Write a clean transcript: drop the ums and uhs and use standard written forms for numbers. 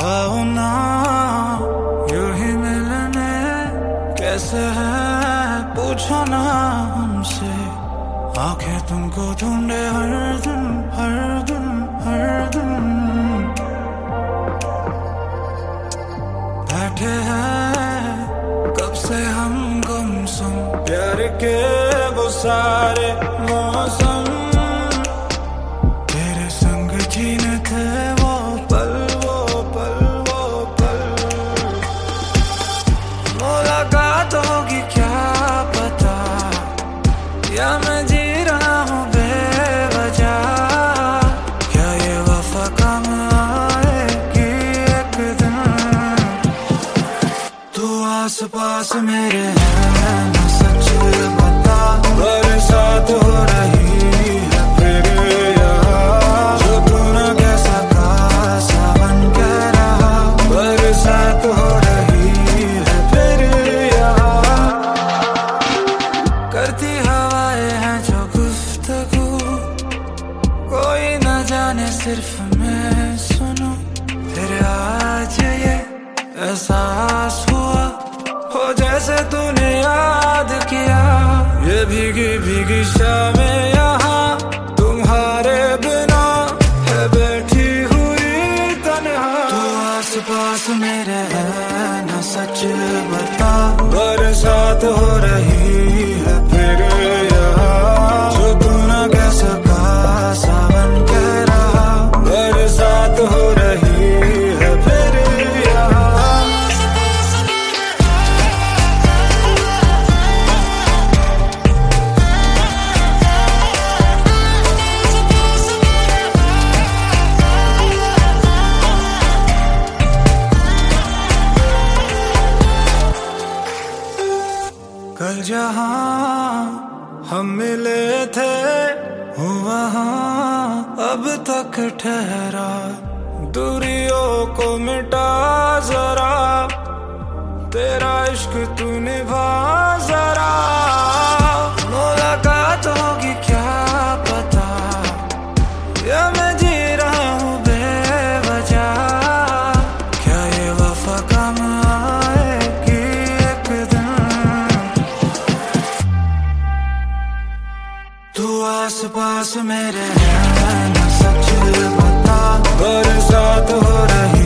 आओ ना यूं ही मिलने, कैसे है पूछो ना हमसे। आंखें तुमको ढूंढे हर दिन हर दिन हर दिन। बैठे हैं कब से हम गुमसुम, प्यार के वो सारे मौसम। तेरे संग जीने थे वो पल वो पल वो पल। मुलाकात होगी क्या पता, या मैं जी रहा हूँ बेवजह। क्या ये वफा काम आएगी एक दिन। तू आस पास मेरे है ना, सच बता। बरसात हो रही है फिर यहाँ, जो तू ना कह सका सावन कह रहा। बरसात हो रही है फिर यहाँ, करती हवाएं हैं जो गुफ्तगू। कोई न जाने सिर्फ मैं सुनूं। फिर आज ये एहसास हुआ, हो जैसे तूने याद किया। ये भीगी भीगी शामें यहाँ तुम्हारे बिना है बैठी हुई तन्हा। तू आस पास मेरे है ना, सच बता। बरसात हो रही है फिर यहाँ, जो तू ना कह सका सावन कह रहा। बरसात हो रही है फिर यहाँ। कल जहाँ हम मिले थे हूँ वहाँ अब तक ठहरा। दूरियों को मिटा जरा, तेरा इश्क तू निभा जरा। मुलाकात होगी क्या पता, या मैं जी रहा हूँ बेवजह। क्या ये वफा काम आएगी एक दिन। तू आस पास मेरे है ना, सच बता। बरसात हो रही